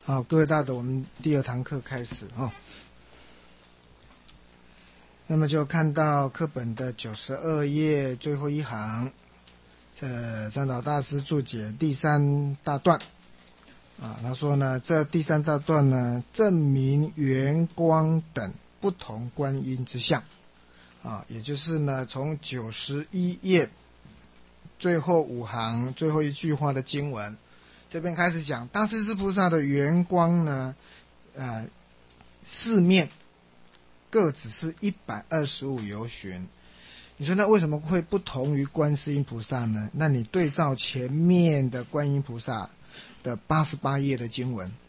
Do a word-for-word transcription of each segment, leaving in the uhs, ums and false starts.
好，各位大德，我们第二堂课开始哦。那么就看到课本的九十二页最后一行，这三岛大师注解第三大段啊，他说呢，这第三大段呢，证明圆光等不同观音之相啊，也就是呢，从九十一页最后五行最后一句话的经文。这边开始讲大势至菩萨的圆光呢，呃，四面各只是一百二十五由旬。你说那为什么会不同于观世音菩萨呢？那你对照前面的观音菩萨的八十八页的经文，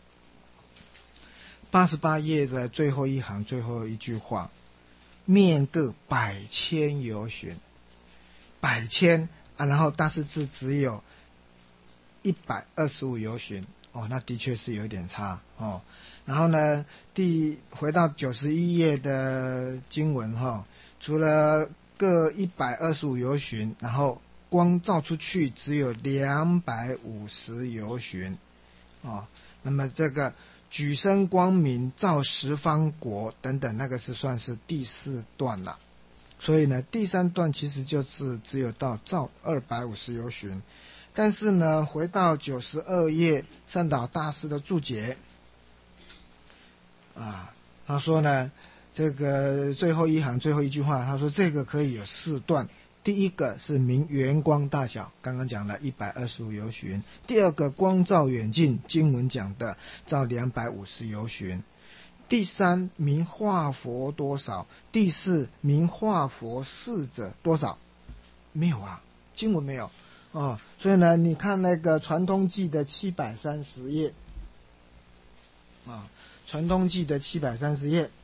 八十八页的最后一行最后一句话，面各百千由旬，百千啊，然后大势至只有一百二十五由旬哦，那的确是有一点差哦。然后呢，第回到九十一页的经文哈、哦，除了各一百二十五由旬，然后光照出去只有两百五十由旬哦。那么这个举身光明照十方国等等，那个是算是第四段了。所以呢，第三段其实就是只有到照二百五十由旬。但是呢，回到九十二页善导大师的注解啊，他说呢，这个最后一行最后一句话，他说这个可以有四段。第一个是明圆光大小，刚刚讲了一百二十五由旬。第二个光照远近，经文讲的照两百五十由旬。第三明化佛多少？第四明化佛逝者多少？没有啊，经文没有哦。所以呢，你看那个传通记的七百三十页啊，传通记的七百三十页，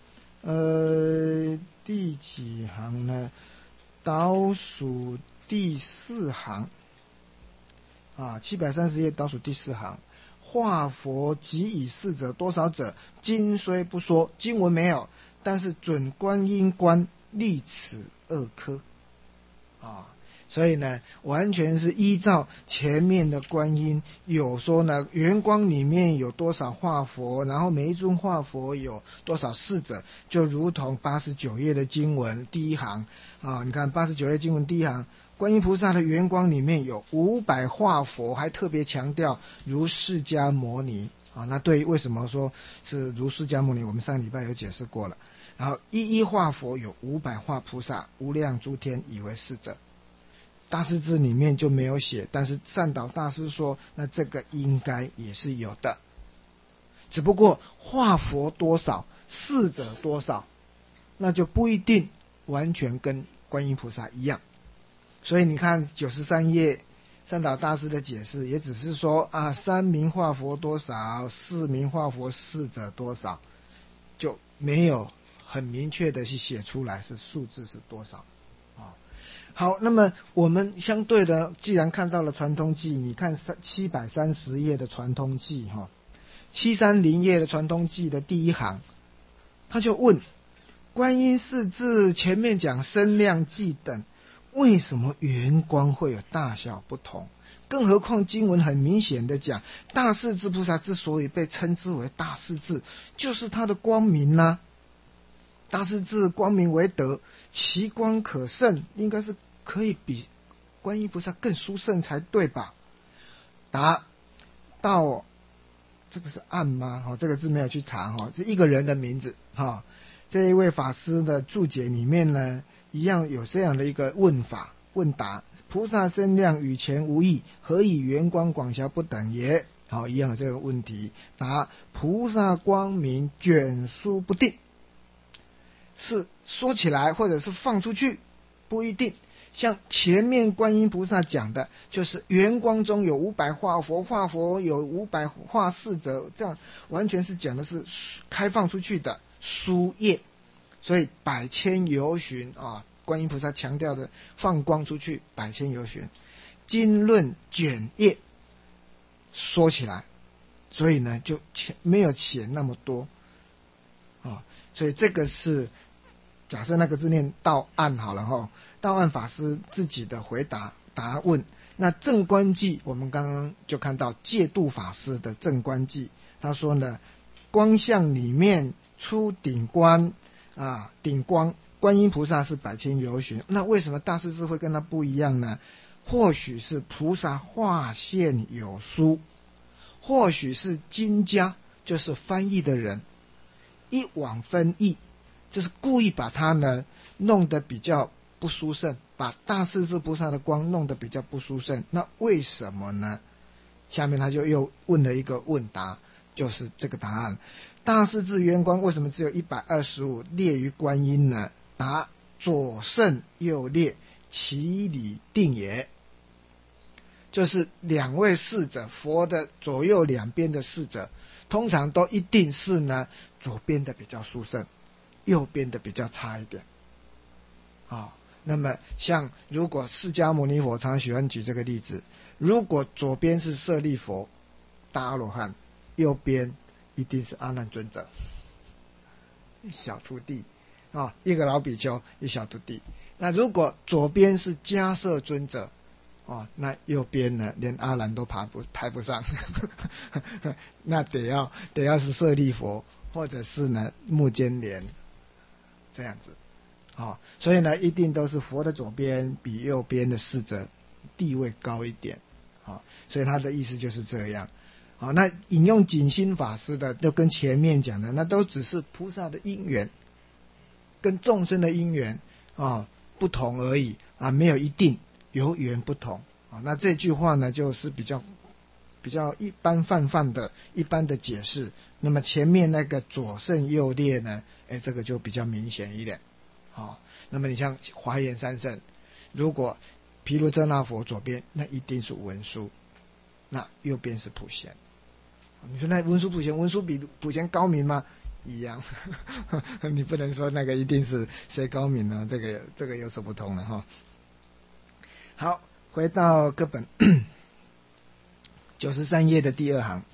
呃，第几行呢？倒数第四行啊，七百三十页倒数第四行。化佛即以逝者多少者？经虽不说，经文没有，但是准观音观历此二科啊，所以呢，完全是依照前面的观音有说呢，圆光里面有多少化佛，然后每一尊化佛有多少逝者，就如同八十九页的经文第一行啊，你看八十九页经文第一行。观音菩萨的圆光里面有五百化佛，还特别强调如释迦牟尼啊。那对为什么说是如释迦牟尼，我们上个礼拜有解释过了。然后一一化佛有五百化菩萨，无量诸天以为逝者。大师志里面就没有写，但是善导大师说，那这个应该也是有的，只不过化佛多少，逝者多少，那就不一定完全跟观音菩萨一样。所以你看九十三页善导大师的解释，也只是说啊，三明化佛多少，四明化佛逝者多少，就没有很明确的去写出来是数字是多少啊。好，那么我们相对的，既然看到了传通记，你看七百三十页的传通记哈，七三零页的传通记的第一行，他就问观音世智前面讲身量计等，为什么圆光会有大小不同？更何况经文很明显的讲，大势至菩萨之所以被称之为大势至，就是他的光明啦、啊。大势至光明为德，其光可胜，应该是可以比观音菩萨更殊胜才对吧？答：道，这个是暗吗？哦，这个字没有去查哈，是一个人的名字哈。这一位法师的注解里面呢，一样有这样的一个问法问答：菩萨身量与前无异，何以圆光广小不等也？好，一样有这个问题。答：菩萨光明卷舒不定，是说起来或者是放出去不一定。像前面观音菩萨讲的，就是圆光中有五百化佛，化佛有五百化逝者，这样完全是讲的是开放出去的殊业。所以百千由旬啊，观音菩萨强调的放光出去百千由旬。经论卷业说起来，所以呢就没有写那么多啊，所以这个是假设那个字念道岸好了哈，道岸法师自己的回答， 答问。那正观记我们刚刚就看到戒度法师的正观记，他说呢，光相里面出顶光啊，顶光观音菩萨是百千由旬，那为什么大势至会跟他不一样呢？或许是菩萨化现有殊，或许是经家，就是翻译的人一往分译，就是故意把它呢弄得比较不殊胜，把大势至菩萨的光弄得比较不殊胜。那为什么呢？下面他就又问了一个问答，就是这个答案。大势至圆光为什么只有一百二十五列于观音呢？答：左胜右劣，其理定也。就是两位侍者，佛的左右两边的侍者，通常都一定是呢左边的比较殊胜，右边的比较差一点。啊、哦，那么像如果释迦牟尼佛常常喜欢举这个例子，如果左边是舍利佛大阿罗汉，右边一定是阿难尊者小徒弟啊、哦，一个老比丘一小徒弟。那如果左边是迦摄尊者哦，那右边呢连阿难都爬不排不上那得要得要是舍利佛或者是呢目犍连这样子。哦，所以呢，一定都是佛的左边比右边的侍者地位高一点。哦，所以他的意思就是这样。好、哦，那引用景心法师的，就跟前面讲的，那都只是菩萨的因缘，跟众生的因缘啊、哦、不同而已啊，没有一定，有缘不同啊、哦。那这句话呢，就是比较比较一般泛泛的一般的解释。那么前面那个左胜右劣呢，哎，这个就比较明显一点。哦，那么你像华严三圣，如果毗卢遮那佛左边，那一定是文殊，那右边是普贤。你说那文殊普贤，文殊比普贤高明吗？一样你不能说那个一定是谁高明呢？这个这个有所不同了哈。好，回到课本九十三页的第二行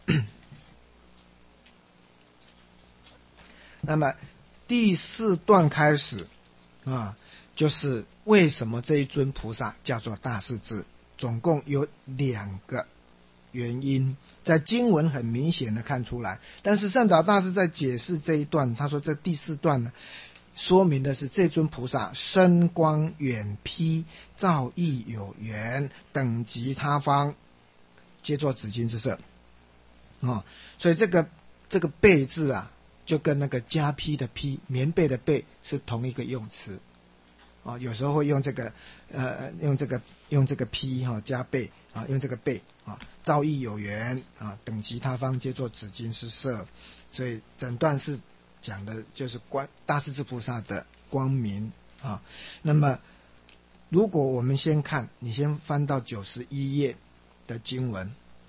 那么第四段开始啊，就是为什么这一尊菩萨叫做大势至，总共有两个原因，在经文很明显的看出来。但是善导大师在解释这一段，他说这第四段呢，说明的是这尊菩萨身光远披，造诣有缘，等级他方，皆作紫金之色。哦，所以这个这个被字啊，就跟那个加披的披，棉被的被是同一个用词。啊，有时候会用这个，呃，用这个用这个披哈、哦、加被啊，用这个被啊，造诣有缘啊，等级他方皆作紫金之色，所以整段是讲的就是观大势至菩萨的光明啊。那么，如果我们先看，你先翻到九十一页的经文，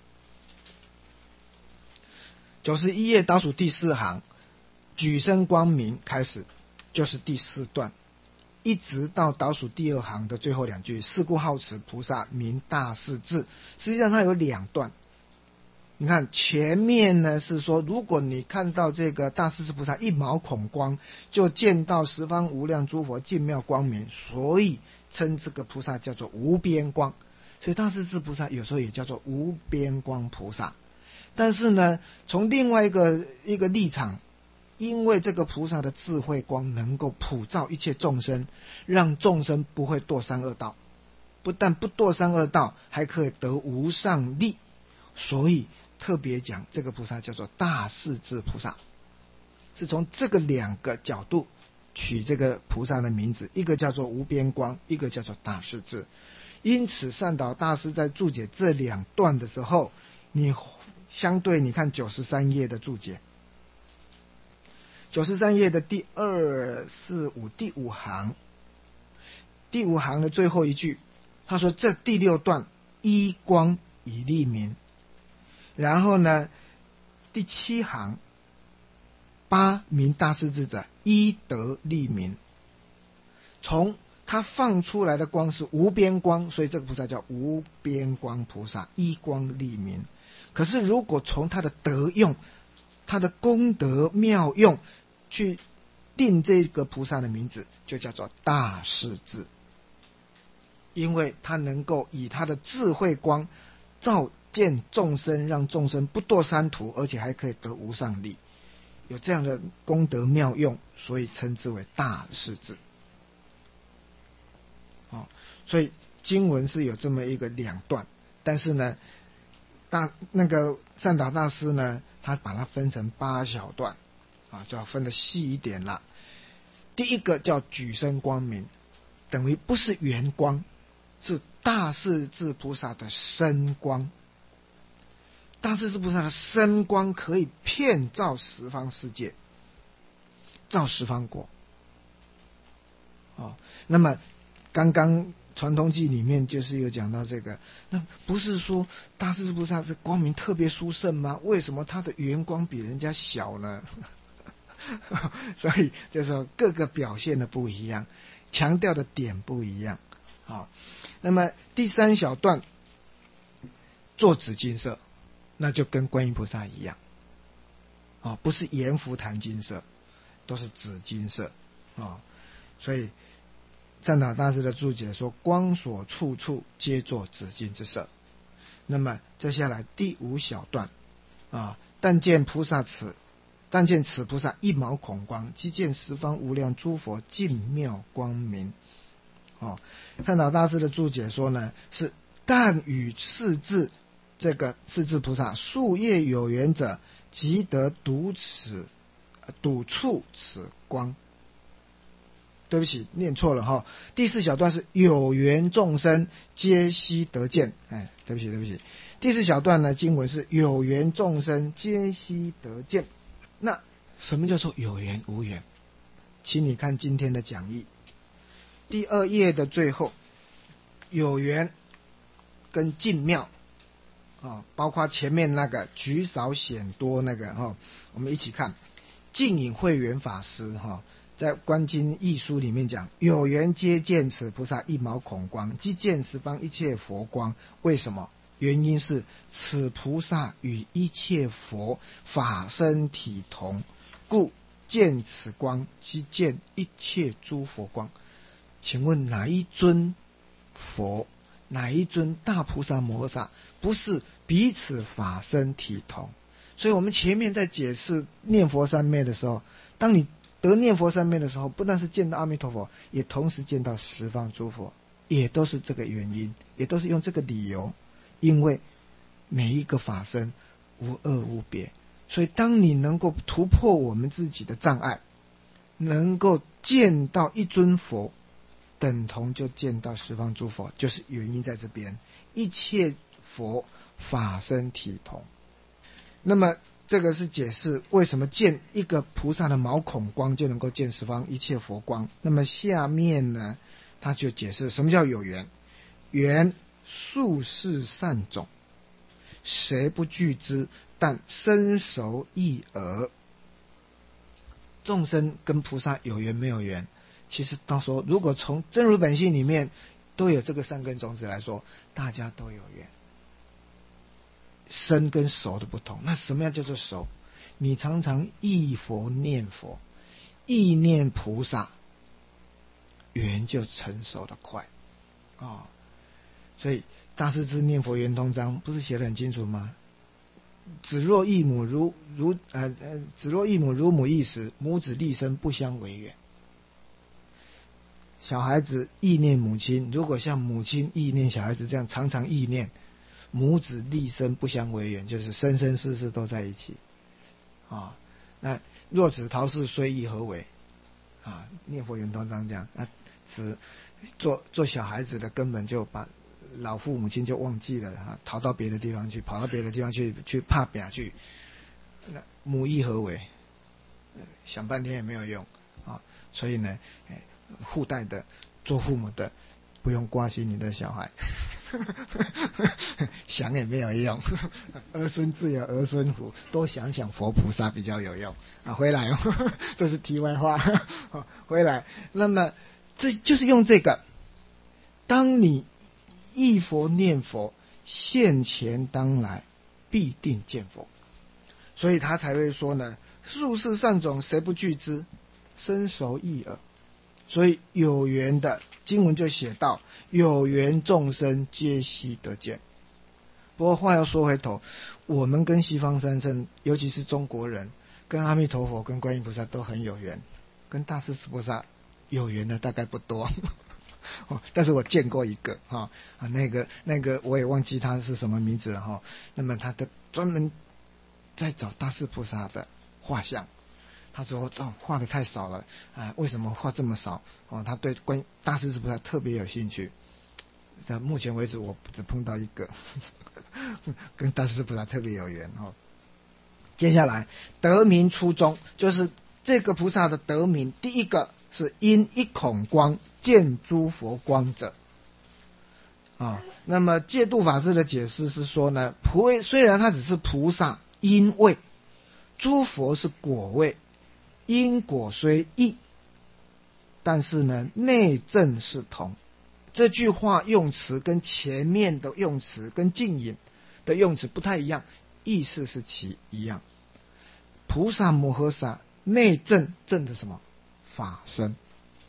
九十一页倒数第四行，举身光明开始，就是第四段。一直到倒数第二行的最后两句，是故好此菩萨名大势至。实际上它有两段，你看前面呢是说，如果你看到这个大势至菩萨一毛孔光，就见到十方无量诸佛净妙光明，所以称这个菩萨叫做无边光。所以大势至菩萨有时候也叫做无边光菩萨。但是呢，从另外一个一个立场，因为这个菩萨的智慧光能够普照一切众生，让众生不会堕三恶道，不但不堕三恶道，还可以得无上利，所以特别讲这个菩萨叫做大势至菩萨，是从这个两个角度取这个菩萨的名字，一个叫做无边光，一个叫做大势至。因此善导大师在注解这两段的时候，你相对你看九十三页的注解，九十三页的第二、四、五第五行，第五行的最后一句，他说这第六段依光以利民。然后呢，第七行八名大势至者依德利民。从他放出来的光是无边光，所以这个菩萨叫无边光菩萨，依光利民。可是如果从他的德用，他的功德妙用去定这个菩萨的名字，就叫做大势至。 因为他能够以他的智慧光照见众生，让众生不堕三途，而且还可以得无上利，有这样的功德妙用，所以称之为大势至。哦，所以经文是有这么一个两段，但是呢，大那个善导大师呢，他把它分成八小段，啊，就要分得细一点了。第一个叫举身光明，等于不是圆光，是大势至菩萨的身光。大势至菩萨的身光可以遍照十方世界，照十方国。哦，那么刚刚传通记里面就是有讲到这个，那不是说大势至菩萨的光明特别殊胜吗？为什么他的圆光比人家小呢？所以就是说各个表现的不一样，强调的点不一样。好，那么第三小段做紫金色，那就跟观音菩萨一样，啊，不是阎浮檀金色，都是紫金色啊。所以善导大师的注解说，光所处处皆作紫金之色。那么接下来第五小段啊，但见菩萨此但见此菩萨一毛孔光，即见十方无量诸佛净妙光明。哦，善导大师的注解说呢，是但与世至这个世至菩萨树叶有缘者，即得睹此睹触此光。对不起，念错了哈。第四小段是有缘众生皆悉得见，哎，对不起对不起。第四小段呢，经文是有缘众生皆悉得见。那什么叫做有缘无缘？请你看今天的讲义，第二页的最后，有缘跟净妙啊，包括前面那个举少显多那个哈，我们一起看。净隐慧远法师哈，在观经义书里面讲，有缘皆见此菩萨一毛孔光，即见十方一切佛光。为什么？原因是此菩萨与一切佛法身体同，故见此光即见一切诸佛光。请问哪一尊佛，哪一尊大菩萨摩诃萨不是彼此法身体同？所以我们前面在解释念佛三昧的时候，当你得念佛三昧的时候，不但是见到阿弥陀佛，也同时见到十方诸佛，也都是这个原因，也都是用这个理由。因为每一个法身无二无别，所以当你能够突破我们自己的障碍，能够见到一尊佛，等同就见到十方诸佛，就是原因在这边。一切佛法身体同。那么这个是解释为什么见一个菩萨的毛孔光就能够见十方一切佛光。那么下面呢，他就解释什么叫有缘。缘数世善种，谁不具之？但身熟意耳。众生跟菩萨有缘没有缘？其实到时候如果从真如本性里面都有这个善根种子来说，大家都有缘。生跟熟的不同，那什么样叫做熟？你常常忆佛念佛，忆念菩萨，缘就成熟的快啊、哦。所以大师之念佛圆通章不是写得很清楚吗？子若异母如如呃呃，子若异母如母异时，母子立身不相违远。小孩子忆念母亲，如果像母亲忆念小孩子这样常常忆念，母子立身不相违远，就是生生世世都在一起啊。那若此陶氏虽异何为啊？念佛圆通章讲，那是做做小孩子的根本就把老父母亲就忘记了啊，逃到别的地方去，跑到别的地方去，去怕表去，那母意何为？想半天也没有用啊。所以呢，后代的做父母的不用挂心你的小孩，想也没有用，儿孙自有儿孙福，多想想佛菩萨比较有用啊。回来哦，这是题外话，回来。那么这就是用这个，当你忆佛念佛，现前当来必定见佛，所以他才会说呢，数世善种谁不具之？身熟意耳。 所以有缘的经文就写到，有缘众生皆悉得见。不过话要说回头，我们跟西方三圣，尤其是中国人，跟阿弥陀佛、跟观音菩萨都很有缘，跟大势至菩萨有缘的大概不多。哦，但是我见过一个哈啊，那个那个我也忘记他是什么名字了哈。那么他的专门在找大势菩萨的画像，他说这、哦、画的太少了啊，为什么画这么少？哦，他对观大势至菩萨特别有兴趣。到目前为止，我只碰到一个跟大势菩萨特别有缘哈。接下来得名初中，就是这个菩萨的得名，第一个是因一孔光见诸佛光者啊。那么戒度法师的解释是说呢，菩虽然他只是菩萨因位，诸佛是果位，因果虽异，但是呢内证是同。这句话用词跟前面的用词跟净隐的用词不太一样，意思是其一样。菩萨摩诃萨内证证的什么？法身，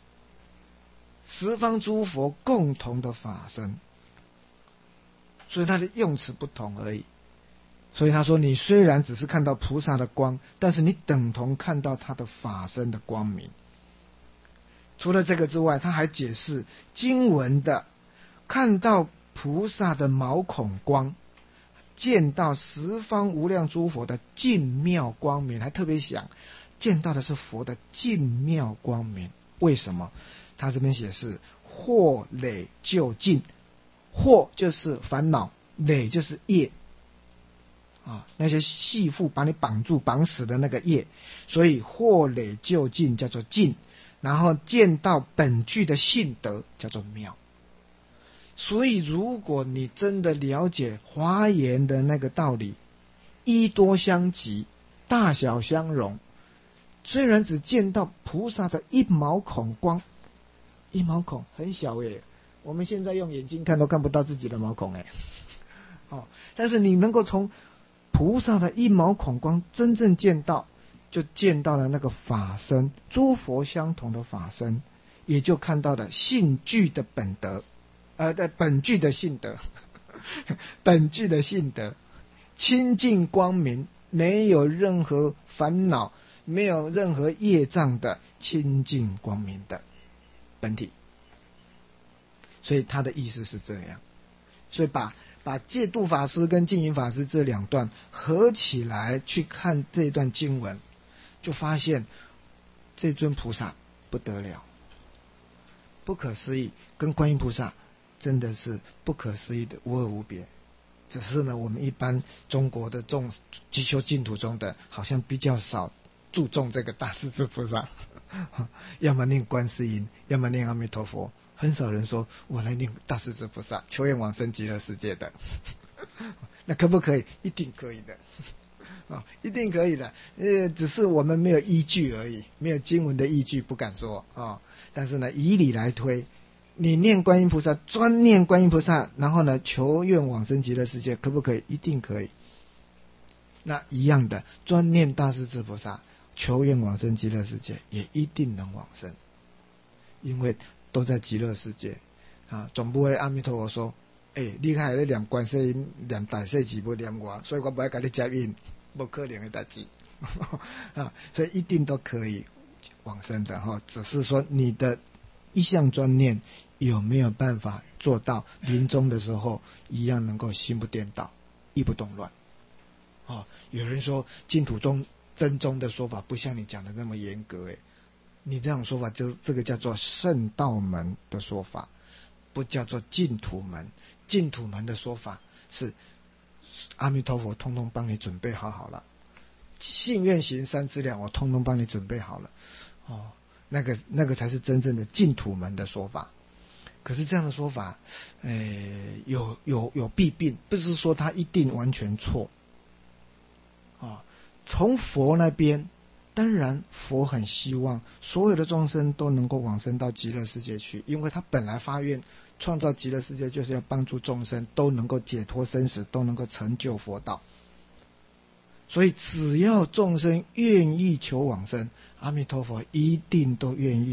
十方诸佛共同的法身，所以它的用词不同而已。所以他说，你虽然只是看到菩萨的光，但是你等同看到他的法身的光明。除了这个之外，他还解释经文的看到菩萨的毛孔光，见到十方无量诸佛的净妙光明，还特别想见到的是佛的净妙光明。为什么？他这边写是惑累就尽，惑就是烦恼，累就是业啊，那些系缚把你绑住绑死的那个业，所以惑累就尽叫做尽，然后见到本具的性德叫做妙。所以如果你真的了解华严的那个道理，一多相即，大小相容，虽然只见到菩萨的一毛孔光，一毛孔很小耶，我们现在用眼睛看都看不到自己的毛孔耶。哦，但是你能够从菩萨的一毛孔光真正见到，就见到了那个法身，诸佛相同的法身，也就看到了性具的本德，呃，本具的性德，本具的性德，清净光明，没有任何烦恼，没有任何业障的清净光明的本体。所以他的意思是这样，所以把把戒度法师跟净隐法师这两段合起来去看这段经文，就发现这尊菩萨不得了，不可思议，跟观音菩萨真的是不可思议的无二无别。只是呢，我们一般中国的众基修净土中的，好像比较少注重这个大势至菩萨，要么念观世音，要么念阿弥陀佛，很少人说我来念大势至菩萨，求愿往生极乐世界的。那可不可以？一定可以的。哦，一定可以的，呃，只是我们没有依据而已，没有经文的依据，不敢说啊、哦。但是呢，以理来推，你念观音菩萨，专念观音菩萨，然后呢，求愿往生极乐世界，可不可以？一定可以。那一样的，专念大势至菩萨，求愿往生极乐世界，也一定能往生，因为都在极乐世界啊。总不会阿弥陀佛说，哎、欸，你还在念观世音，念大势至不念我，所以我不要跟你接引。不可能的代志啊，所以一定都可以往生的哈，只是说你的一项专念有没有办法做到临终的时候一样能够心不颠倒，意不动乱。哦，有人说净土宗真宗的说法不像你讲的那么严格，诶，你这种说法就这个叫做圣道门的说法，不叫做净土门。净土门的说法是阿弥陀佛通通帮你准备好好了，信愿行三资粮我通通帮你准备好了，哦，那个那个才是真正的净土门的说法。可是这样的说法，呃，有有有弊病，不是说它一定完全错。啊，从佛那边，当然佛很希望所有的众生都能够往生到极乐世界去，因为他本来发愿创造极乐世界就是要帮助众生都能够解脱生死，都能够成就佛道。所以只要众生愿意求往生，阿弥陀佛一定都愿意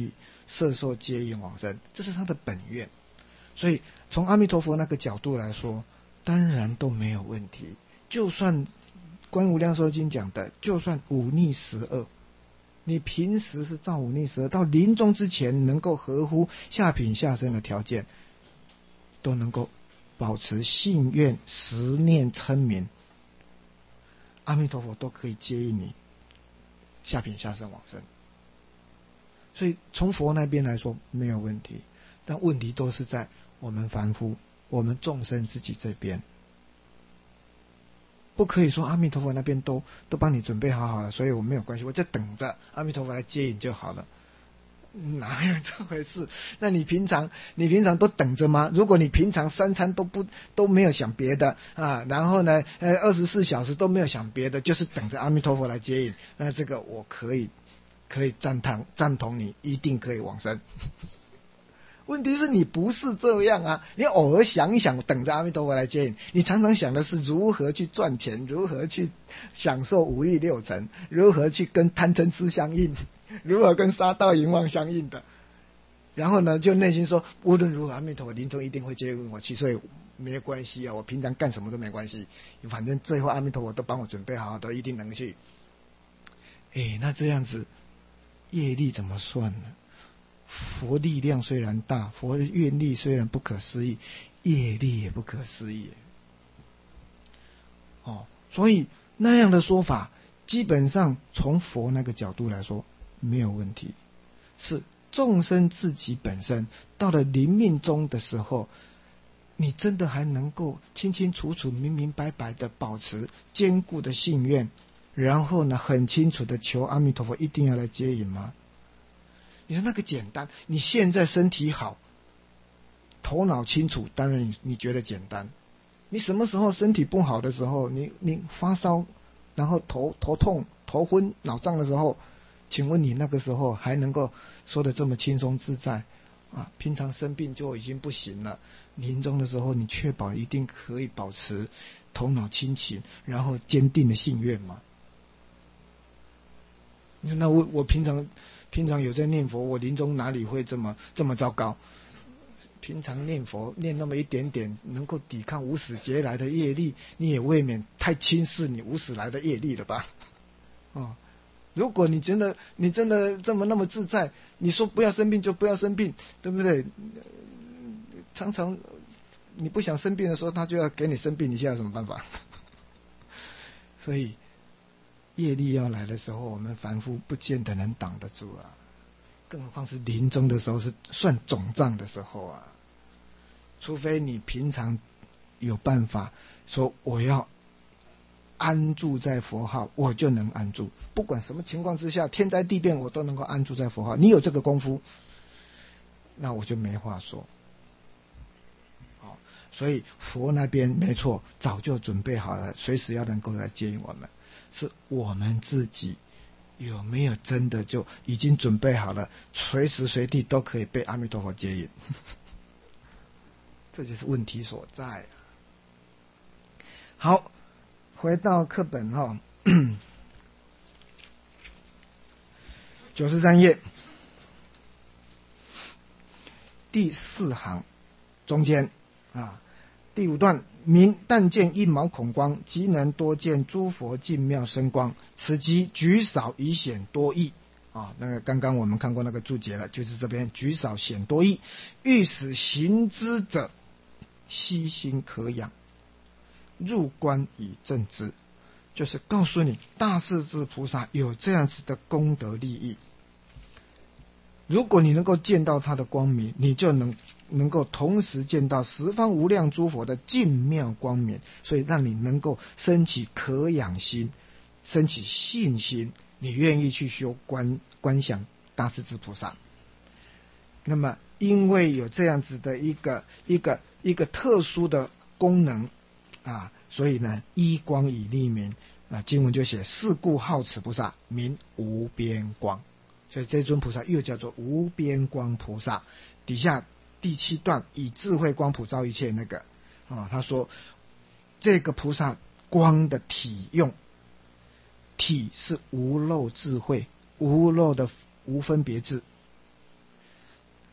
摄受接引往生，这是他的本愿。所以从阿弥陀佛那个角度来说，当然都没有问题。就算观无量寿经讲的，就算忤逆十恶，你平时是造忤逆十恶，到临终之前能够合乎下品下生的条件，都能够保持信愿十念称名，阿弥陀佛都可以接引你下品下生往生。所以从佛那边来说没有问题，但问题都是在我们凡夫我们众生自己这边。不可以说阿弥陀佛那边都都帮你准备好好了，所以我没有关系，我就等着阿弥陀佛来接引就好了。哪有这回事？那你平常你平常都等着吗？如果你平常三餐都不都没有想别的啊，然后呢，呃，二十四小时都没有想别的，就是等着阿弥陀佛来接引，那这个我可以可以赞同赞同你，一定可以往生。问题是你不是这样啊！你偶尔想一想，等着阿弥陀佛来接引，你常常想的是如何去赚钱，如何去享受五欲六尘，如何去跟贪嗔痴相应，如何跟杀盗淫妄相应的。然后呢，就内心说，无论如何阿弥陀佛临终一定会接引我去，所以没有关系啊，我平常干什么都没关系，反正最后阿弥陀佛都帮我准备好，都一定能去。哎，那这样子业力怎么算呢？佛力量虽然大，佛的愿力虽然不可思议，业力也不可思议。哦，所以那样的说法，基本上从佛那个角度来说没有问题，是众生自己本身到了临命终的时候，你真的还能够清清楚楚、明明白白的保持坚固的信愿，然后呢，很清楚的求阿弥陀佛一定要来接引吗？你说那个简单，你现在身体好，头脑清楚，当然你你觉得简单。你什么时候身体不好的时候，你你发烧，然后头头痛、头昏、脑胀的时候，请问你那个时候还能够说得这么轻松自在啊？平常生病就已经不行了，临终的时候你确保一定可以保持头脑清醒，然后坚定的信愿吗？那我我平常。平常有在念佛，我临终哪里会这么这么糟糕？平常念佛念那么一点点，能够抵抗无始劫来的业力，你也未免太轻视你无始来的业力了吧？哦，如果你真的你真的这么那么自在，你说不要生病就不要生病，对不对？常常你不想生病的时候，他就要给你生病，你现在有什么办法？所以。业力要来的时候，我们凡夫不见得能挡得住啊，更何况是临终的时候，是算总账的时候啊。除非你平常有办法说我要安住在佛号，我就能安住，不管什么情况之下，天灾地变我都能够安住在佛号。你有这个功夫，那我就没话说。好，所以佛那边没错，早就准备好了，随时要能够来接引我们。是我们自己有没有真的就已经准备好了，随时随地都可以被阿弥陀佛接引？这就是问题所在。好，回到课本哈，九十三页第四行中间啊。第五段，明但见一毛孔光，即能多见诸佛净妙生光，此即举少以显多义啊。那个刚刚我们看过那个注解了，就是这边举少显多义，欲使行之者悉心可养，入观以正之，就是告诉你大势至菩萨有这样子的功德利益。如果你能够见到他的光明，你就能能够同时见到十方无量诸佛的净妙光明，所以让你能够升起可养心，升起信心，你愿意去修观观想大势至菩萨。那么因为有这样子的一个一个一个特殊的功能啊，所以呢依光以立名啊，经文就写是故号此菩萨名无边光。所以这尊菩萨又叫做无边光菩萨。底下第七段以智慧光普照一切那个啊，他说这个菩萨光的体用，体是无漏智慧，无漏的无分别智，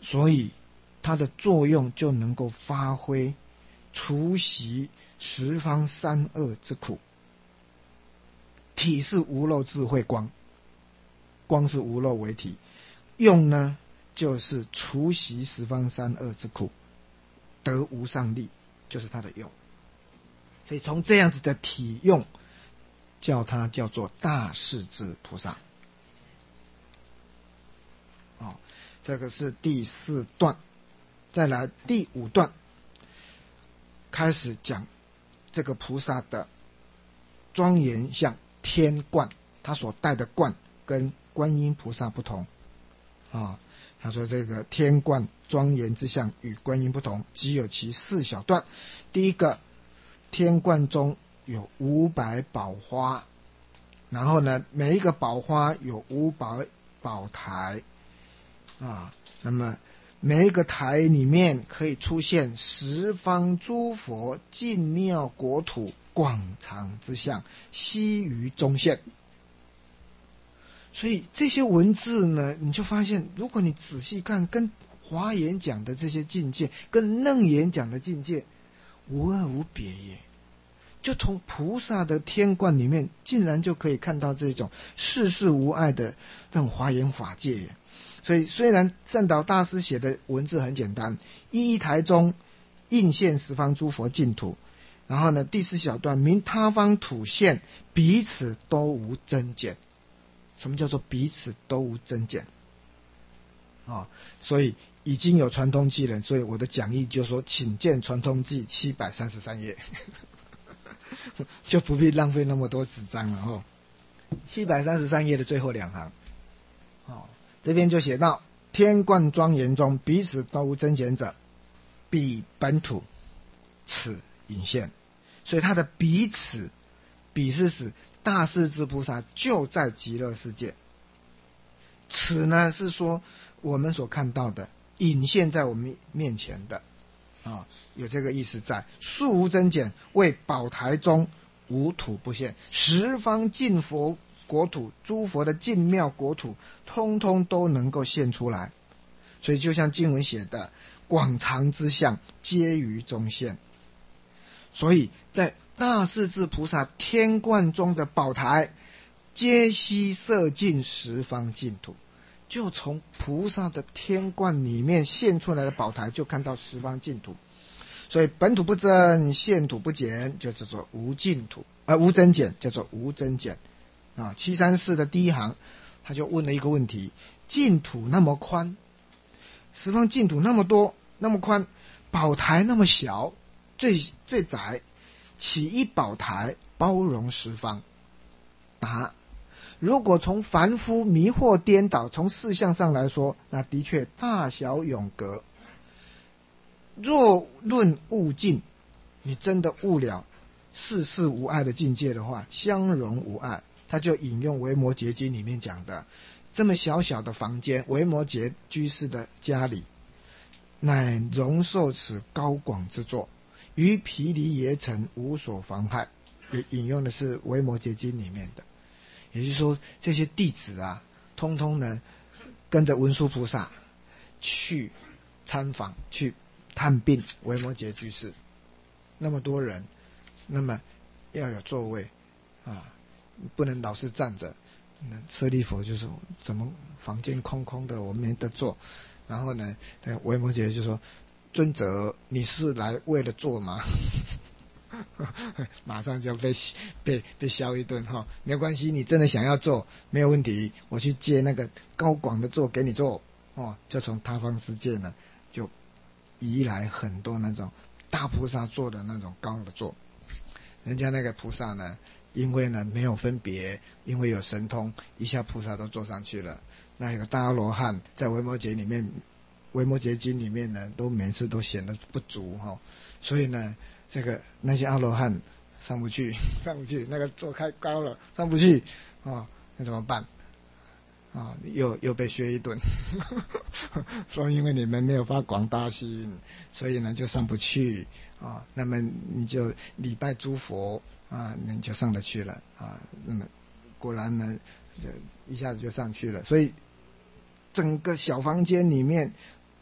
所以它的作用就能够发挥除习十方三恶之苦。体是无漏智慧光，光是无漏为体，用呢就是除习十方三恶之苦，得无上利就是它的用。所以从这样子的体用，叫它叫做大势至菩萨。哦，这个是第四段。再来第五段，开始讲这个菩萨的庄严相天冠，他所戴的冠跟观音菩萨不同啊。他说这个天冠庄严之相与观音不同，即有其四小段。第一个，天冠中有五百宝花，然后呢，每一个宝花有五百宝台啊，那么每一个台里面可以出现十方诸佛净妙国土广长之相，悉于中现。所以这些文字呢，你就发现，如果你仔细看，跟华严讲的这些境界，跟楞严讲的境界无二无别耶。就从菩萨的天冠里面，竟然就可以看到这种世事无碍的这种华严法界耶。所以虽然善导大师写的文字很简单，一一台中应现十方诸佛净土，然后呢，第四小段明他方土现，彼此都无增减。什么叫做彼此都无增减？啊，所以已经有传通记了，所以我的讲义就说，请见传通记七百三十三页，就不必浪费那么多纸张了哦。七百三十三页的最后两行，哦，这边就写到天冠庄严中，彼此都无增减者，彼本土，此隐现。所以它的彼此，彼是指大势至菩萨就在极乐世界，此呢是说我们所看到的隐现在我们面前的啊，有这个意思在。数无增减，为宝台中无土不现，十方净佛国土，诸佛的净妙国土，通通都能够现出来。所以就像经文写的，广长之相，皆于中现。所以在大势至菩萨天冠中的宝台，皆悉摄尽十方净土。就从菩萨的天冠里面现出来的宝台，就看到十方净土。所以本土不增，现土不减，就叫做无净土，而、呃、无增减叫做无增减啊。七三四的第一行，他就问了一个问题：净土那么宽，十方净土那么多那么宽，宝台那么小，最最窄，岂一宝台包容十方？答：如果从凡夫迷惑颠倒，从事相上来说，那的确大小永隔。若论悟境，你真的悟了世事无碍的境界的话，相容无碍。他就引用维摩诘经里面讲的，这么小小的房间，维摩诘居士的家里，乃容受此高广之座，于毗梨耶城无所妨害。也引用的是维摩诘经里面的。也就是说，这些弟子啊，通通呢跟着文殊菩萨去参访，去探病维摩诘居士。那么多人，那么要有座位啊，不能老是站着。那舍利弗就说：怎么房间空空的，我没得坐。然后呢，维摩诘就说：尊者，你是来为了坐吗？马上就被被被削一顿哈，没有关系，你真的想要坐没有问题，我去借那个高广的座给你坐哦。就从他方世界呢，就移来很多那种大菩萨坐的那种高的座。人家那个菩萨呢，因为呢没有分别，因为有神通，一下菩萨都坐上去了。那有个大阿罗汉在维摩诘里面，维摩诘经里面呢，都每次都显得不足哈，所以呢。这个那些阿罗汉上不去，上不去，那个座太高了，上不去啊、哦，那怎么办啊、哦？又又被削一顿，说因为你们没有发广大心，所以呢就上不去啊、哦。那么你就礼拜诸佛啊，你就上得去了啊。那么果然呢，就一下子就上去了。所以整个小房间里面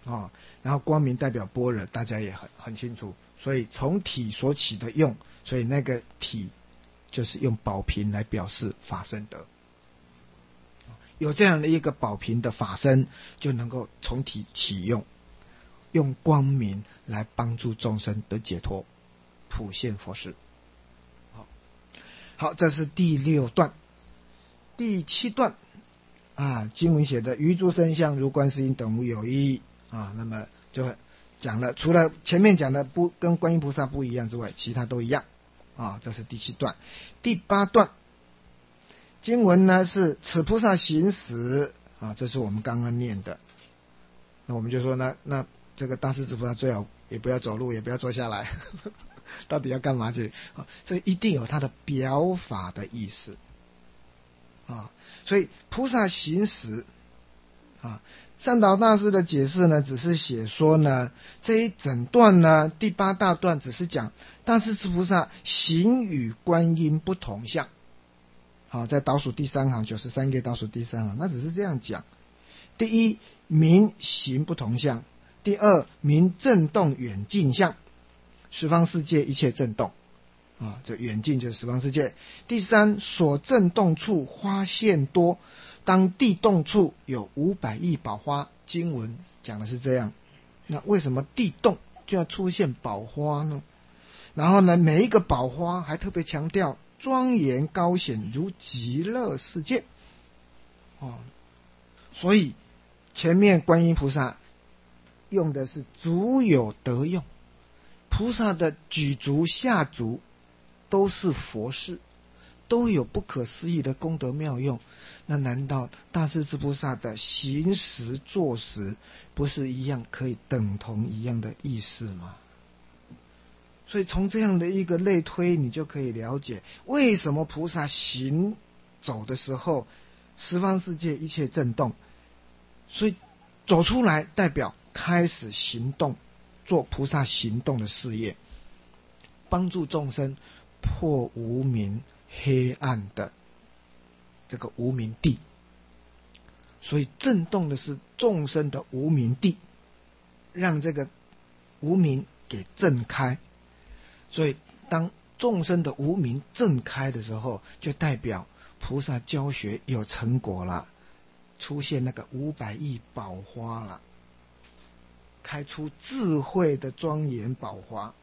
啊，然后光明代表般若，大家也很很清楚，所以从体所起的用，所以那个体就是用宝瓶来表示法身德。有这样的一个宝瓶的法身，就能够从体起用，用光明来帮助众生得解脱，普现佛事。好，好，这是第六段。第七段啊，经文写的于诸生相如观世音等无有异啊，那么就讲了，除了前面讲的不跟观音菩萨不一样之外，其他都一样啊。这是第七段。第八段经文呢是此菩萨行时啊，这是我们刚刚念的。那我们就说呢，那这个大势至菩萨最好也不要走路，也不要坐下来，到底要干嘛去？啊，这一定有它的表法的意思啊。所以菩萨行时啊，善导大师的解释呢，只是写说呢，这一整段呢，第八大段只是讲大势至菩萨行与观音不同相。好，在倒数第三行，九十三页倒数第三行，那只是这样讲。第一，名行不同相；第二，名震动远近相，十方世界一切震动啊，这远近就是十方世界。第三，所震动处花现多，当地动处有五百亿宝花。经文讲的是这样，那为什么地动就要出现宝花呢？然后呢，每一个宝花还特别强调庄严高显如极乐世界哦，所以前面观音菩萨用的是足有德用，菩萨的举足下足都是佛事，都有不可思议的功德妙用。那难道大势至菩萨的行时坐时不是一样可以等同一样的意思吗？所以从这样的一个类推，你就可以了解为什么菩萨行走的时候，十方世界一切震动。所以走出来代表开始行动，做菩萨行动的事业，帮助众生破无明黑暗的这个无明地。所以震动的是众生的无明地，让这个无明给震开。所以当众生的无明震开的时候，就代表菩萨教学有成果了，出现那个五百亿宝花了，开出智慧的庄严宝花。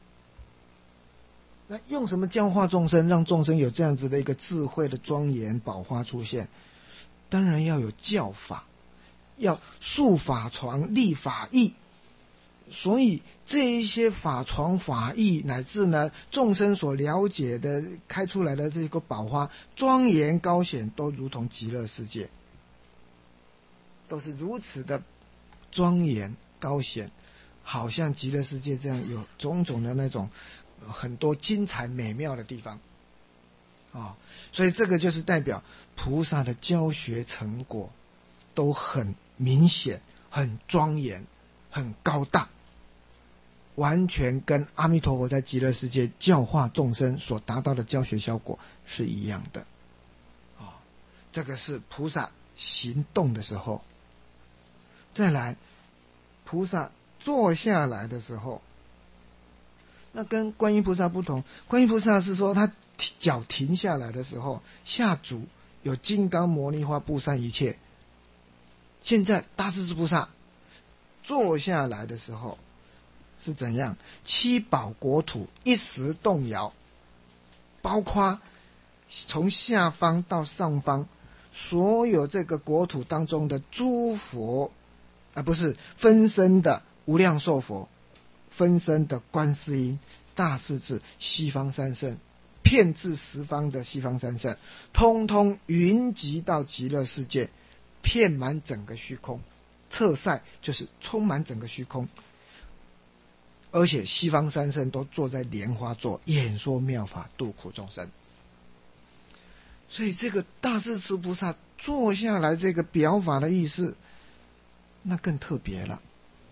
那用什么教化众生，让众生有这样子的一个智慧的庄严宝花出现？当然要有教法，要述法传，立法义。所以这一些法传法义，乃至呢众生所了解的开出来的这个宝花，庄严高显，都如同极乐世界，都是如此的庄严高显，好像极乐世界这样有种种的那种很多精彩美妙的地方啊、哦。所以这个就是代表菩萨的教学成果都很明显，很庄严，很高大，完全跟阿弥陀佛在极乐世界教化众生所达到的教学效果是一样的啊、哦。这个是菩萨行动的时候。再来，菩萨坐下来的时候，那跟观音菩萨不同。观音菩萨是说他脚停下来的时候，下足有金刚摩尼花布散一切。现在大势至菩萨坐下来的时候是怎样？七宝国土一时动摇，包括从下方到上方所有这个国土当中的诸佛啊，不是分身的无量寿佛，分身的观世音、大势至、西方三圣，遍至十方的西方三圣，通通云集到极乐世界，遍满整个虚空。侧塞就是充满整个虚空，而且西方三圣都坐在莲花座，演说妙法，度苦众生。所以这个大势至菩萨坐下来，这个表法的意思那更特别了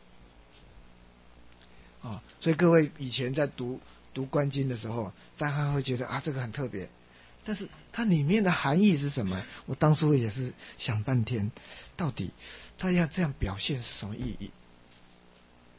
啊！所以各位以前在读读观经的时候，大家会觉得啊，这个很特别，但是它里面的含义是什么？我当初也是想半天，到底他要这样表现是什么意义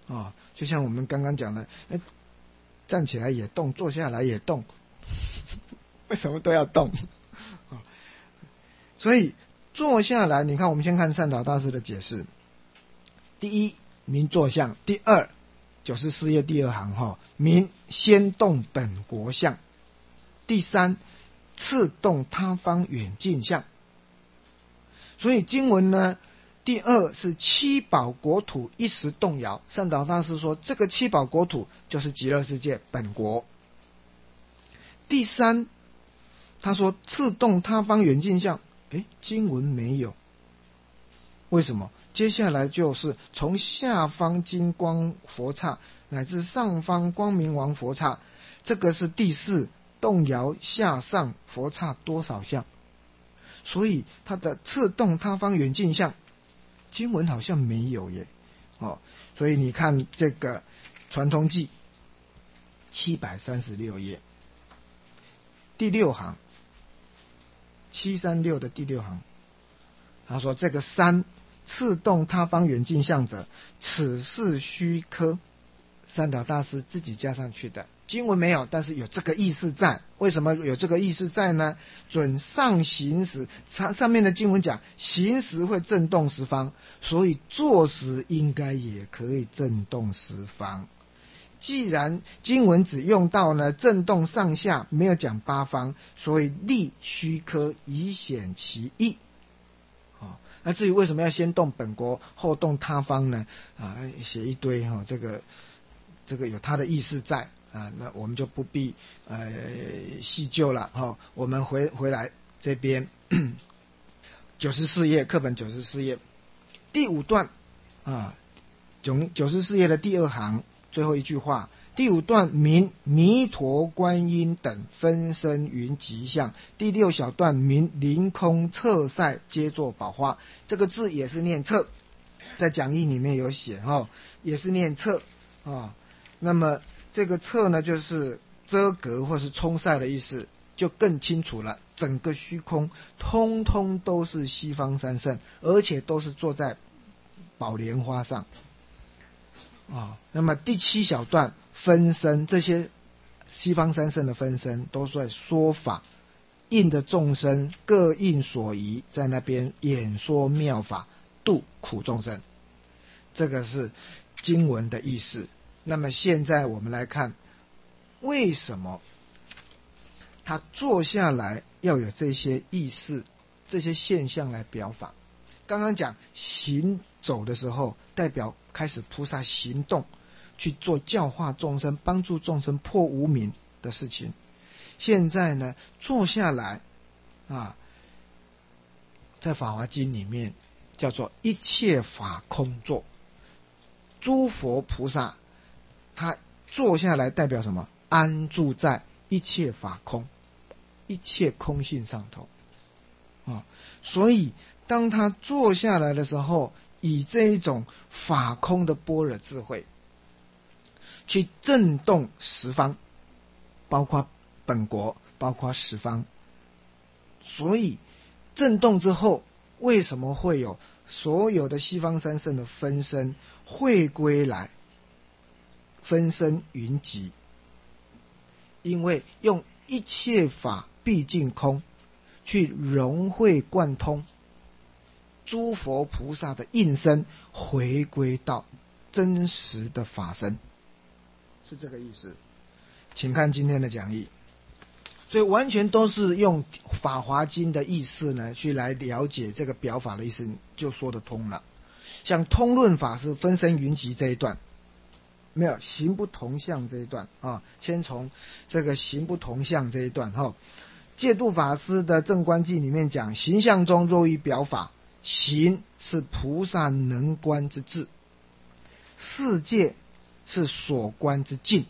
啊，就像我们刚刚讲的，哎，站起来也动，坐下来也动，为什么都要动？啊，所以坐下来，你看，我们先看善导大师的解释。第一，明坐相；第二，九十四页第二行哈，明先动本国相；第三，次动他方远近相。所以经文呢，第二是七宝国土一时动摇。善导大师说，这个七宝国土就是极乐世界本国。第三，他说次动他方远近相，诶，经文没有。为什么？接下来就是从下方金光佛刹乃至上方光明王佛刹，这个是第四动摇下上佛刹多少相。所以它的次动他方远近相，经文好像没有耶。哦，所以你看这个传通记七百三十六页第六行，七三六的第六行，他说这个三次动他方远近相者，此是虚科。善导大师自己加上去的，经文没有，但是有这个意思在。为什么有这个意思在呢？准上行时，上上面的经文讲行时会震动十方，所以坐时应该也可以震动十方。既然经文只用到呢震动上下，没有讲八方，所以立虚科以显其意。哦，那至于为什么要先动本国后动他方呢？啊，写一堆哈、哦，这个这个有它的意思在啊，那我们就不必呃细究了哈、哦。我们回回来这边九十四页课本九十四页第五段啊，九九十四页的第二行最后一句话。第五段明弥陀观音等分身云集相。第六小段明凌空侧塞皆作宝花。这个字也是念侧，在讲义里面有写哈，也是念侧啊。那么这个侧呢，就是遮隔或是冲塞的意思，就更清楚了。整个虚空通通都是西方三圣，而且都是坐在宝莲花上啊。那么第七小段分身，这些西方三圣的分身都是在说法，应的众生各应所宜，在那边演说妙法，度苦众生。这个是经文的意思。那么现在我们来看，为什么他坐下来要有这些意识、这些现象来表法？刚刚讲行走的时候，代表开始菩萨行动，去做教化众生、帮助众生破无明的事情。现在呢，坐下来啊，在《法华经》里面叫做一切法空坐。诸佛菩萨他坐下来代表什么？安住在一切法空、一切空性上头啊。所以当他坐下来的时候，以这一种法空的般若智慧去震动十方，包括本国，包括十方。所以震动之后，为什么会有所有的西方三圣的分身会归来，分身云集？因为用一切法毕竟空去融会贯通诸佛菩萨的应身，回归到真实的法身，是这个意思。请看今天的讲义。所以完全都是用法华经的意思呢，去来了解这个表法的意思，就说得通了。像通论法是分身云集这一段，没有行不同相这一段啊，先从这个行不同相这一段哈。戒度法师的正观记里面讲，形象中若于表法，行是菩萨能观之智，世界是所观之境。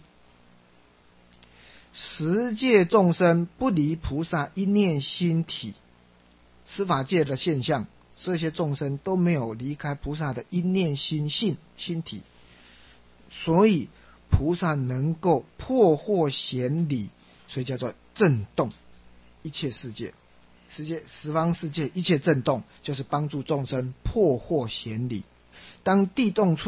十界众生不离菩萨一念心体，十法界的现象，这些众生都没有离开菩萨的一念心性心体，所以菩萨能够破惑显理，所以叫做震动一切世界。世界十方世界一切震动，就是帮助众生破惑显理。当地动处，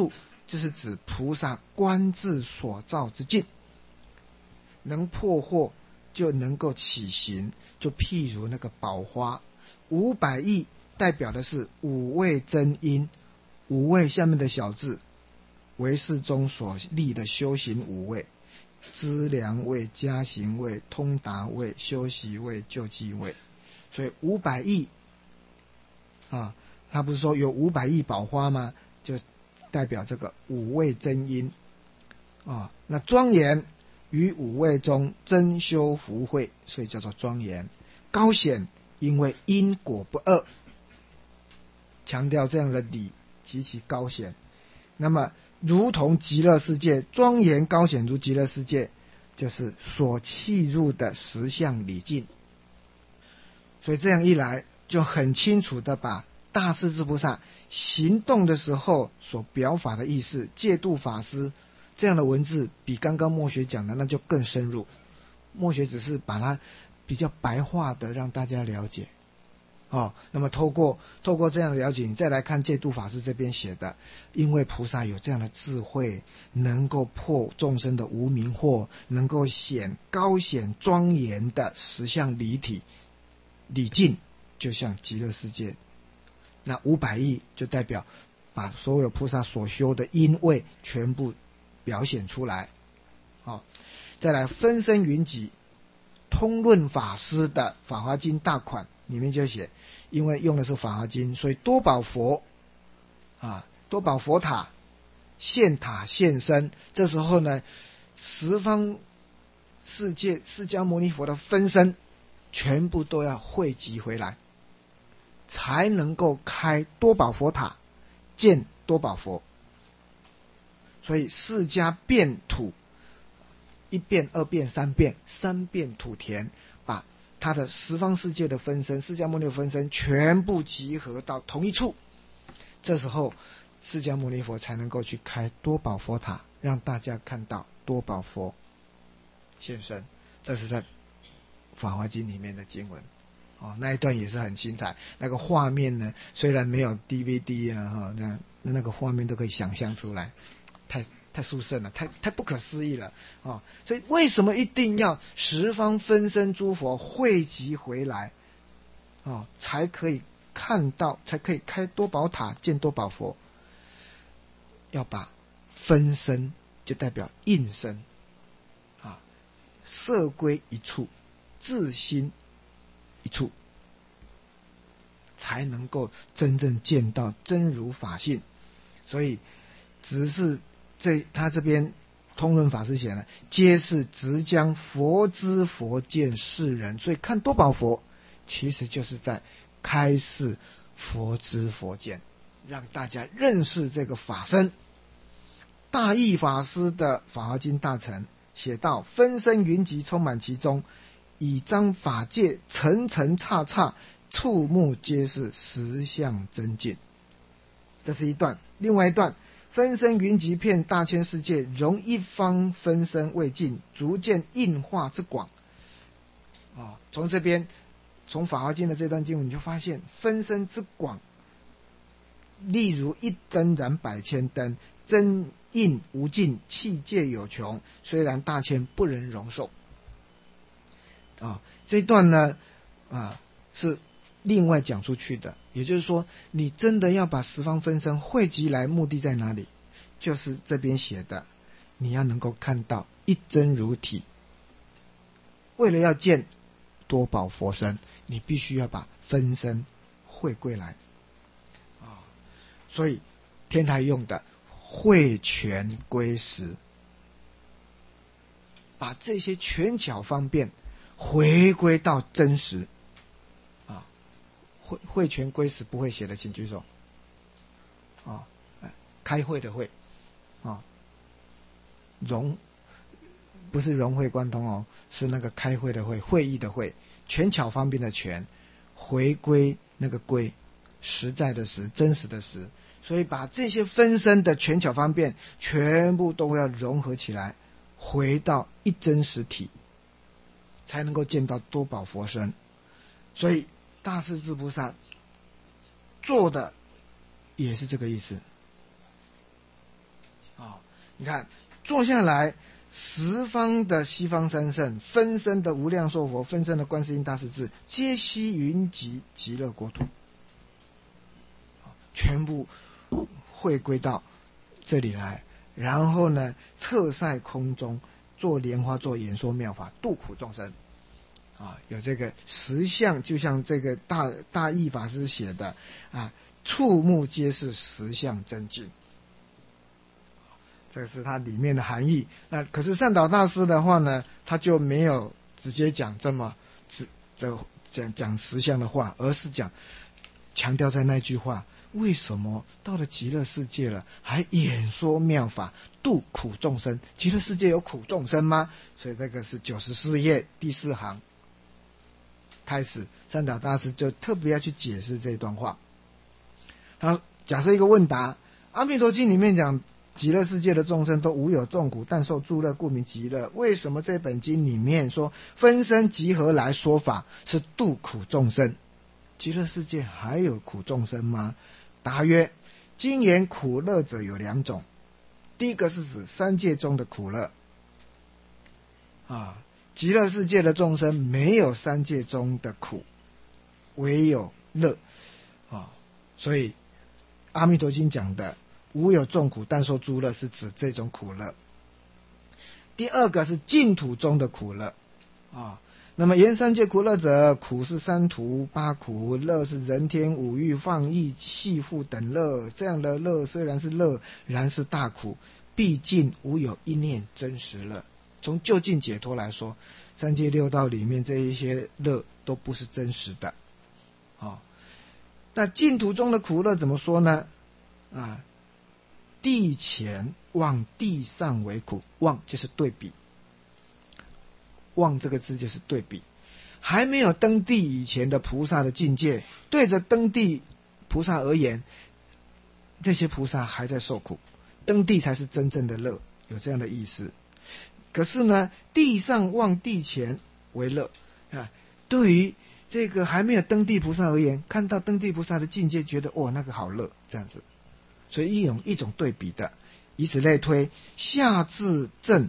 就是指菩萨观自所造之境，能破惑就能够起行，就譬如那个宝花。五百亿代表的是五位真因，五位下面的小字唯识中所立的修行五位：资粮位、加行位、通达位、修习位、救济位。所以五百亿啊，他不是说有五百亿宝花吗？就代表这个五位真因啊。那庄严于五位中真修福慧，所以叫做庄严。高显因为因果不二，强调这样的理极其高显。那么如同极乐世界，庄严高显如极乐世界，就是所契入的实相理境。所以这样一来，就很清楚的把大势至菩萨行动的时候所表法的意思，戒度法师这样的文字，比刚刚墨学讲的那就更深入。墨学只是把它比较白话的让大家了解。哦，那么透过透过这样的了解，你再来看戒度法师这边写的，因为菩萨有这样的智慧，能够破众生的无明惑，能够显高显庄严的实相理体理境，就像极乐世界。那五百亿就代表把所有菩萨所修的因位全部表现出来。好、哦，再来分身云集，通论法师的《法华经》大款里面就写，因为用的是《法华经》，所以多宝佛啊，多宝佛塔现塔现身。这时候呢，十方世界释迦牟尼佛的分身全部都要汇集回来，才能够开多宝佛塔，建多宝佛。所以释迦变土，一变、二变、三变，三变土田，把他的十方世界的分身，释迦牟尼的分身全部集合到同一处。这时候释迦牟尼佛才能够去开多宝佛塔，让大家看到多宝佛现身。这是在《法华经》里面的经文。哦，那一段也是很精彩。那个画面呢，虽然没有 D V D 啊，哈，那那个画面都可以想象出来，太太殊胜了，太太不可思议了啊、哦！所以为什么一定要十方分身诸佛汇集回来啊、哦，才可以看到，才可以开多宝塔建多宝佛？要把分身就代表应身啊，摄归一处，自心一处，才能够真正见到真如法性。所以只是这他这边通论法师写了，皆是直将佛知佛见世人。所以看多宝佛其实就是在开示佛知佛见，让大家认识这个法身。大义法师的《法华经》大成写道，分身云集充满其中，以彰法界层层刹刹，触目皆是实相真境。这是一段。另外一段，分身云集遍大千世界，容一方分身未尽，逐渐应化之广。哦，从这边从法华经的这段经文你就发现分身之广，例如一灯燃百千灯，真应无尽，器界有穷，虽然大千不能容受。啊，这一段呢，啊是另外讲出去的。也就是说，你真的要把十方分身汇集来，目的在哪里？就是这边写的，你要能够看到一真如体。为了要见多宝佛身，你必须要把分身汇归来啊。所以天台用的汇全归实，把这些权巧方便回归到真实啊。汇汇全归实不会写的请举手啊。开会的会啊，融不是融会贯通哦，是那个开会的会，会议的会，权巧方便的权，回归那个归，实在的实，真实的实。所以把这些分身的权巧方便全部都要融合起来，回到一真实体，才能够见到多宝佛身。所以大势至菩萨做的也是这个意思。 啊，你看坐下来，十方的西方三圣，分身的无量寿佛，分身的观世音大势至，皆悉云集极乐国土，全部汇归到这里来，然后呢，侧塞空中，做莲花座演说妙法，度苦众生。啊，有这个十相，就像这个大大义法师写的啊，触目皆是十相真境，这是它里面的含义。那可是善导大师的话呢，他就没有直接讲这么直的讲讲十相的话，而是讲强调在那句话：为什么到了极乐世界了，还演说妙法，度苦众生？极乐世界有苦众生吗？所以这个是九十四页第四行。开始，善导大师就特别要去解释这段话。他假设一个问答，《阿弥陀经》里面讲极乐世界的众生都无有众苦，但受诸乐，故名极乐。为什么这本经里面说分身集合来说法是度苦众生？极乐世界还有苦众生吗？答曰：经言苦乐者有两种，第一个是指三界中的苦乐啊。极乐世界的众生没有三界中的苦，唯有乐啊，所以阿弥陀经讲的无有众苦，但受诸乐，是指这种苦乐。第二个是净土中的苦乐啊。那么言三界苦乐者，苦是三途八苦，乐是人天五欲放逸戏妇等乐。这样的乐虽然是乐，然是大苦，毕竟无有一念真实乐。从究竟解脱来说，三界六道里面这一些乐都不是真实的。哦，那净土中的苦乐怎么说呢？啊，地前望地上为苦，望就是对比，望这个字就是对比。还没有登地以前的菩萨的境界，对着登地菩萨而言，这些菩萨还在受苦，登地才是真正的乐，有这样的意思。可是呢，地上望地前为乐啊，对于这个还没有登地菩萨而言，看到登地菩萨的境界，觉得哦那个好乐，这样子。所以一种一种对比的，以此类推，下至正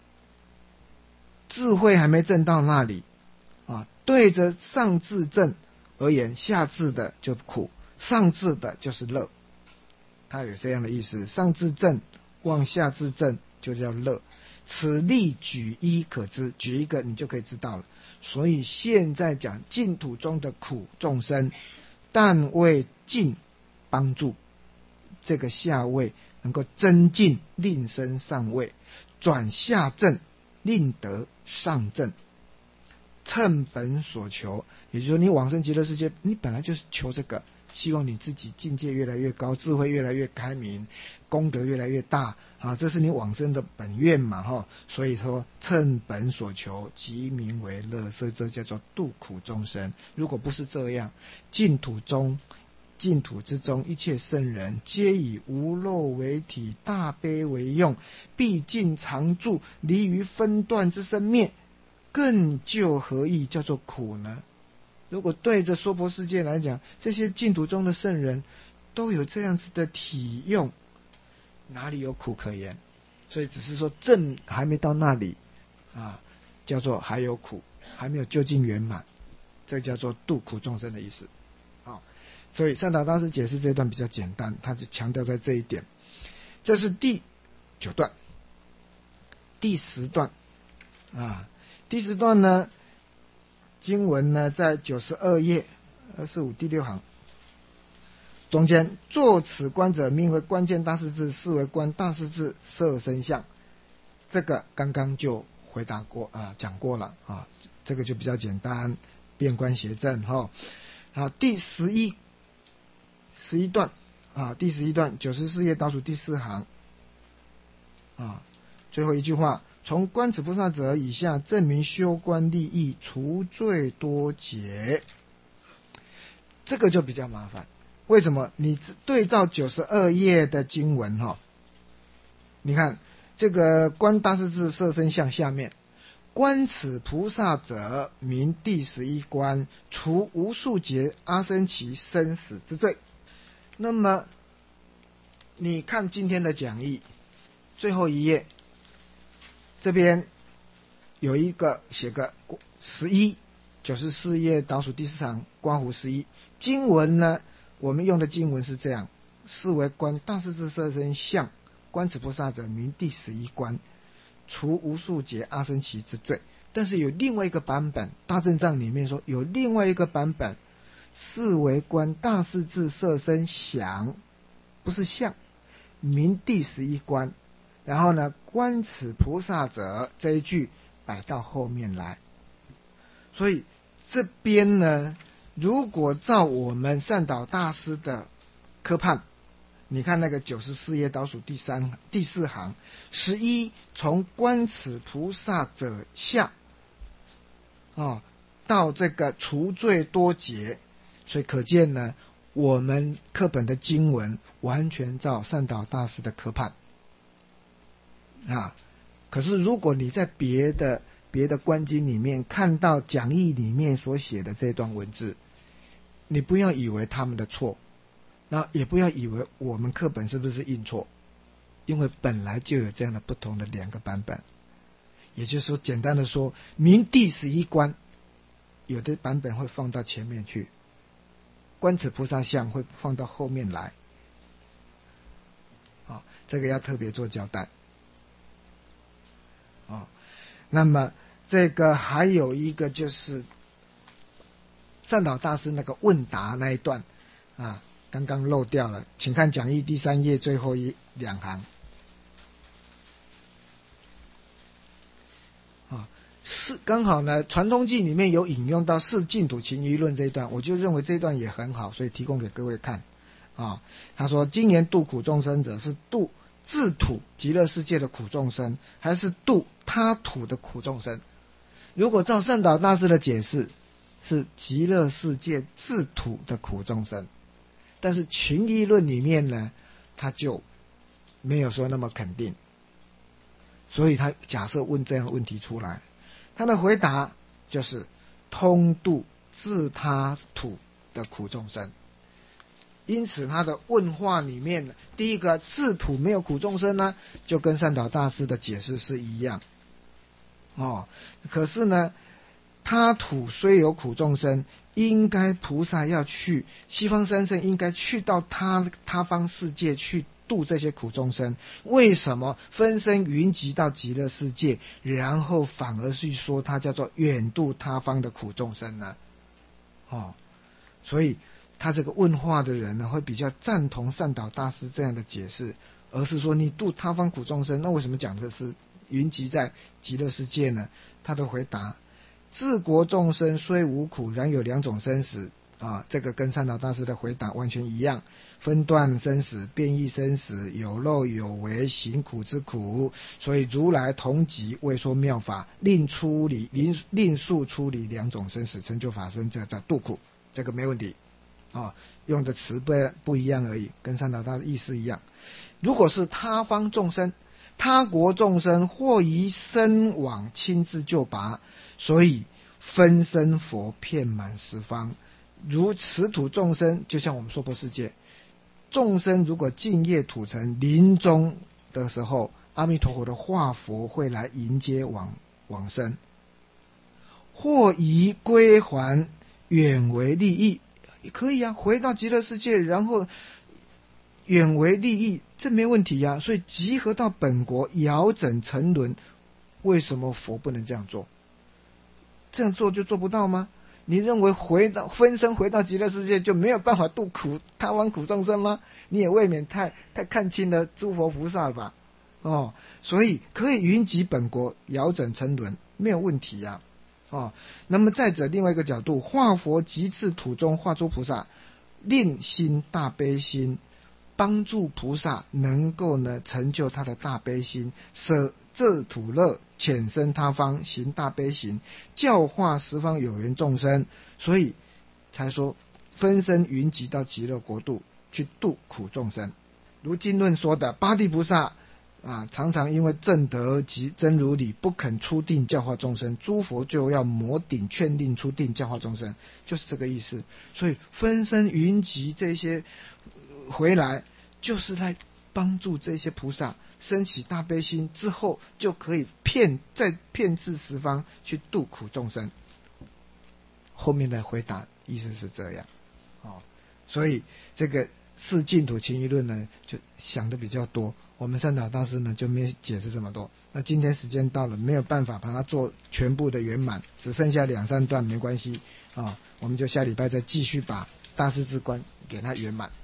智慧还没正到那里啊，对着上至正而言，下至的就苦，上至的就是乐，它有这样的意思。上至正望下至正就叫乐。此例举一可知，举一个你就可以知道了。所以现在讲净土中的苦众生，但为尽帮助这个下位能够增进，令生上位，转下正，令得上正，乘本所求。也就是说，你往生极乐世界，你本来就是求这个，希望你自己境界越来越高，智慧越来越开明，功德越来越大啊，这是你往生的本愿嘛，哈。所以说，乘本所求，即名为乐，所以这叫做度苦众生。如果不是这样，净土中。净土之中，一切圣人皆以无漏为体，大悲为用，毕竟常住，离于分段之生灭，更就何意叫做苦呢？如果对着娑婆世界来讲，这些净土中的圣人都有这样子的体用，哪里有苦可言？所以只是说正还没到那里啊，叫做还有苦，还没有究竟圆满，这叫做度苦众生的意思。好，所以善导大师解释这段比较简单，他就强调在这一点。这是第九段，第十段啊，第十段呢，经文呢在九十二页二十五第六行中间，作此观者名为关键大势至，是为观大势至色身相。这个刚刚就回答过啊，讲过了啊，这个就比较简单，遍观邪正哈。好，第十一十一段啊，第十一段九十四页倒数第四行啊，最后一句话，从观此菩萨者以下，证明修观利益，除罪多劫。这个就比较麻烦，为什么？你对照九十二页的经文哈，你看这个观大势至色身相下面，观此菩萨者，名第十一观，除无数劫阿僧祇生死之罪。那么你看今天的讲义最后一页，这边有一个写个十一，九十四页倒数第四行观胡十一。经文呢，我们用的经文是这样：是为观大势至色身相，观此菩萨者，名第十一观，除无数劫阿僧祇之罪。但是有另外一个版本，大正藏里面说有另外一个版本，是为观大势至色身想，不是相，名第十一观。然后呢，观此菩萨者这一句摆到后面来。所以这边呢，如果照我们善导大师的科判，你看那个九十四页倒数第三第四行，十一从观此菩萨者下，哦，到这个除罪多劫，所以可见呢，我们课本的经文完全照善导大师的科判啊。可是如果你在别的别的观经里面看到讲义里面所写的这段文字，你不要以为他们的错，那也不要以为我们课本是不是印错，因为本来就有这样的不同的两个版本。也就是说，简单的说，明第十一观，有的版本会放到前面去，观此菩萨相会放到后面来。啊，这个要特别做交代。啊，那么这个还有一个就是善导大师那个问答那一段啊，刚刚漏掉了，请看讲义第三页最后一两行。啊，是刚好呢，传通记里面有引用到是净土情义论这一段，我就认为这一段也很好，所以提供给各位看。啊，他说今言度苦众生者，是度自土极乐世界的苦众生，还是度他土的苦众生？如果照善导大师的解释，是极乐世界自土的苦众生，但是群义论里面呢，他就没有说那么肯定，所以他假设问这样的问题出来，他的回答就是通度自他土的苦众生。因此他的问话里面，第一个自土没有苦众生呢，就跟善导大师的解释是一样哦。可是呢，他土虽有苦众生，应该菩萨要去西方三圣，应该去到他他方世界去度这些苦众生，为什么分身云集到极乐世界，然后反而去说他叫做远度他方的苦众生呢？哦，所以他这个问话的人呢，会比较赞同善导大师这样的解释，而是说你度他方苦众生，那为什么讲的是云集在极乐世界呢？他的回答：自国众生虽无苦，然有两种生死啊，这个跟善导大师的回答完全一样，分段生死，变异生死，有漏有为，行苦之苦。所以如来同集未说妙法，另出离另另述出离两种生死，成就法身，这叫度苦，这个没问题啊，用的词不不一样而已，跟善导大师意思一样。如果是他方众生、他国众生，或宜身往亲自救拔，所以分身佛遍满十方。如此土众生，就像我们娑婆世界众生，如果净业土尘临终的时候，阿弥陀佛的化佛会来迎接往往生，或宜归还远为利益，可以啊，回到极乐世界，然后远为利益，这没问题啊。所以集合到本国，遥整沉沦，为什么佛不能这样做？这样做就做不到吗？你认为回到分身回到极乐世界就没有办法度苦他方苦众生吗？你也未免太太看清了诸佛菩萨了吧？哦，所以可以云集本国，遥整沉沦，没有问题呀、啊。哦，那么再者另外一个角度，化佛即自土中化诸菩萨，令心大悲心，帮助菩萨能够呢成就他的大悲心，舍这土乐，遣生他方，行大悲行，教化十方有缘众生，所以才说分身云集到极乐国度去度苦众生。如经论说的八地菩萨啊，常常因为正德及真如理不肯出定教化众生，诸佛就要摩顶劝令出定教化众生，就是这个意思。所以分身云集这些回来，就是来帮助这些菩萨升起大悲心之后，就可以遍在遍至十方去度苦众生。后面的回答意思是这样，哦，所以这个四净土情义论呢，就想的比较多。我们善导大师呢就没有解释这么多。那今天时间到了，没有办法把它做全部的圆满，只剩下两三段，没关系啊，我们就下礼拜再继续把大师之观给它圆满。